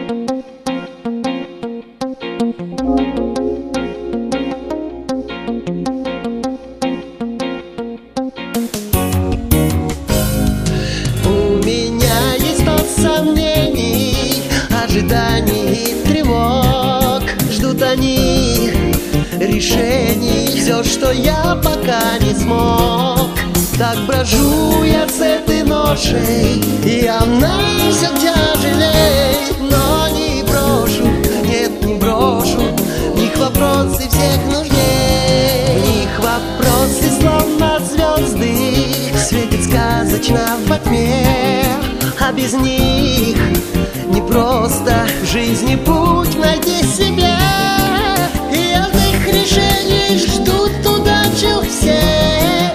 Ожиданий и тревог ждут они решений. Все, что я пока не смог. Так брожу я с этой ношей, и она все тяжелей. Но не брошу, нет, не брошу. В них вопросы всех нужней. В них вопросы словно звезды светят сказочно во тьме. А без них не просто в жизни путь найти себе. И явных решений ждут удачу все.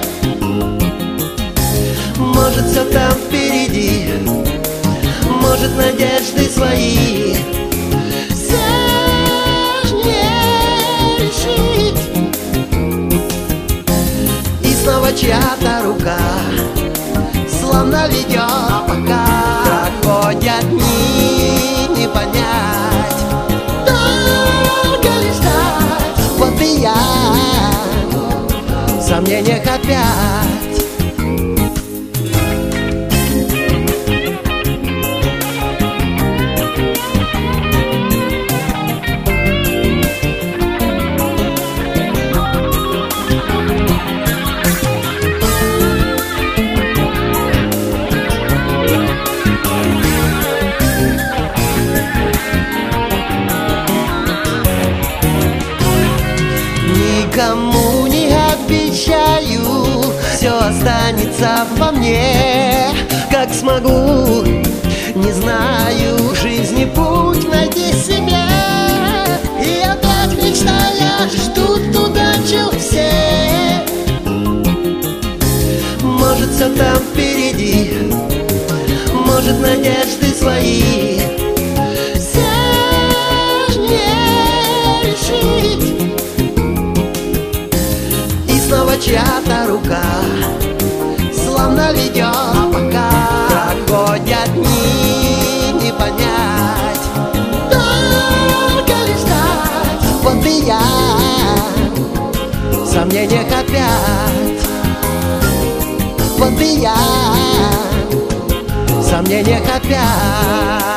Может, все там впереди, может, надежды свои сложнее решить. И снова чья-то рука словно ведет, пока проходят дни, не понять, только лишь ждать. Вот и я в сомнениях опять. Никому не обещаю, все останется во мне. Как смогу, не знаю, в жизни путь найти себе. И опять мечтая ждут удачу все. Может, все там впереди, может, надежды свои сложнее решить. Снова чья-то рука словно ведет, пока проходят дни, не понять, только лишь ждать. Вот и я в сомнениях опять. Вот и я в сомнениях опять.